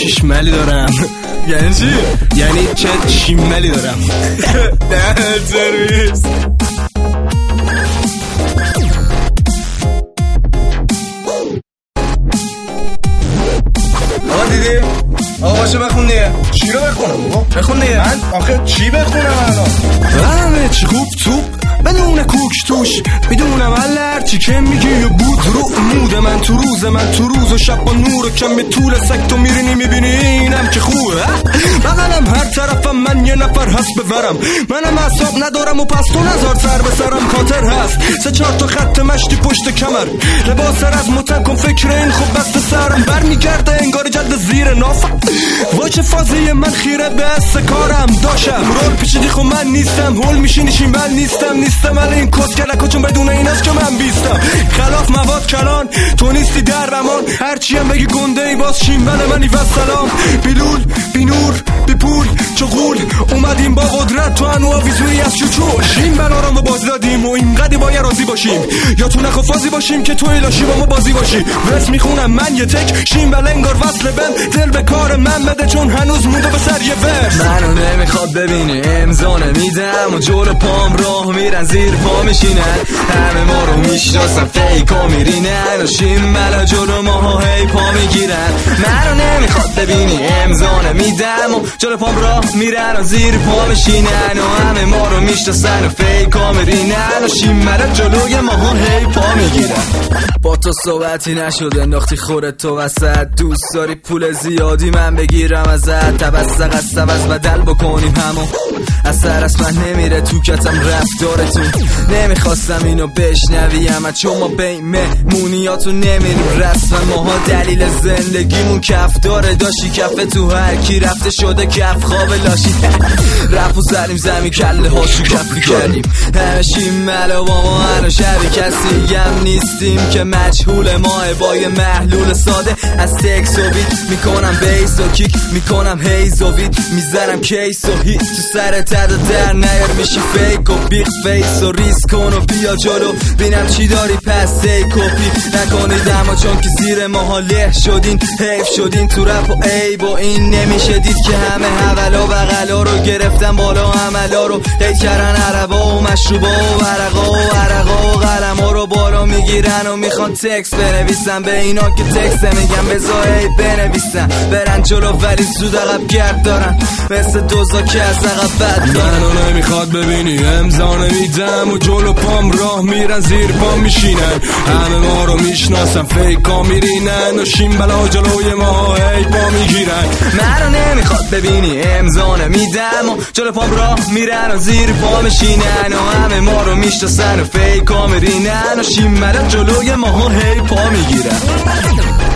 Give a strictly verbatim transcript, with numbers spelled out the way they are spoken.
شیشملی دارم. یعنی چی؟ یعنی چه شیملی دارم. نه سرویس. آقا دیدی؟ آقا باشو بخون دیگه. چی رو بخونم بابا؟ بخون دیگه. من آخه چی بخونم الان؟ همه چی خوب توپ بدون کوک توش، میدونم هر چی که میگی و بود رو مود من تو روز من تو روز و شب با نور و کم طول سگ تو میرینی میبینی اینم که خوبه. بغلم هر طرفم من یه نفر هست ببرم، منم حساب ندارم و پس تو نزار سر به سرم کاتر هست سه چهار تا خط مشتی پشت کمر لباس از متن کن فکر این خوب بست سرم بر میگرده انگار جلد زیر ناف. واچه فازی من خیره به است کارم داشم رول پیچیدی خب من نیستم هول میشینیشین من نیستم نیستم ولی این کس کلکا چون بدون این است که من بیستم خلاف مواد کلان تو نیستی در رمان هرچی هم بگی گنده ای باز شیمبل منی و سلام بیلول بی نور بی پول چغول اومدیم با قدرت تو انواع ویزوری از چوچو شیمبل آرام و باز دادیم و اینقدی باید راضی باشیم یا تو نخوافازی باشیم که توی لاشی با ما بازی باشی ورس میخونم من یه تک شیمبل انگار وصل بم دل به کار من بده چون هنوز مونده به سر یه ورس منو نمیخواد ببینی امضا نمیدم و جلو پام راه میرن زیر پا میشینن همه ما رو میشناسن فیکا میرینن و شیمبلا جلو ماها هی پا میگیرن منو نمیخواد ببینی امضا نمیدم و جلو پام راه میرن و زیر پا میشینن و همه ما رو میشناسن و فیکا میرینن و شیمبلا جلوی ماها هی پا میگیرن با تو صحبتی نشد انداختی خورت تو وسط دوست داری پول زیادی من بگیرم ازت تبسق از تبس بدل بکنیم همون اثر از من نمیره تو کتم رفتارتون نمیخواستم اینو بشنوی اما چون ما بین مهمونیاتون نمیریم رسم ماها دلیل زندگیمون کف داره داشتی کف تو هر کی رفته شده کف خواب لاشی رفو زدیم زمین کله هاشو کفی کردیم همه شیملا با ما هنو شبی کسی هم نیستیم که مجهول ماه با یه محلول ساده از تکس و بیت میکنم بیس و کیک میکنم هیز و ویت میزنم کیس و هیت تو سر تد و در نیر میشی فیک و بیخ فیس و ریز کن و بیا جلو بینم چی داری پس ای کپی نکنید اما چون که زیر ماها له شدین حیف شدین تو رپ و عیب و این نمیشه دید که همه حولا و بغلا رو گرفتن بالا عملا رو هیت کردن عربا و مشروبا و ورقا و عرقا و قلما رو بالا میگیرن و میخوان تکس بنویسن به اینا که تکس میگن بذار بنویسن برن جلو ولی زود عقب گرد دارن مثل دوزا که از عقب بد دارن منو نمیخواد ببینی امضا نمیدم و جلو پام راه میرن زیر پام میشینن همه ما رو میشناسن فیکا میرینن و شیمبلا جلوی ما هی پا میگیرن منو نمیخواد ببینی امضا نمیدم و جلو پام راه میرن و زیر پا میشینن و همه ما رو میشناسن و فیکا میرینن و شیمبلا جلوی ما هی پا میگیرن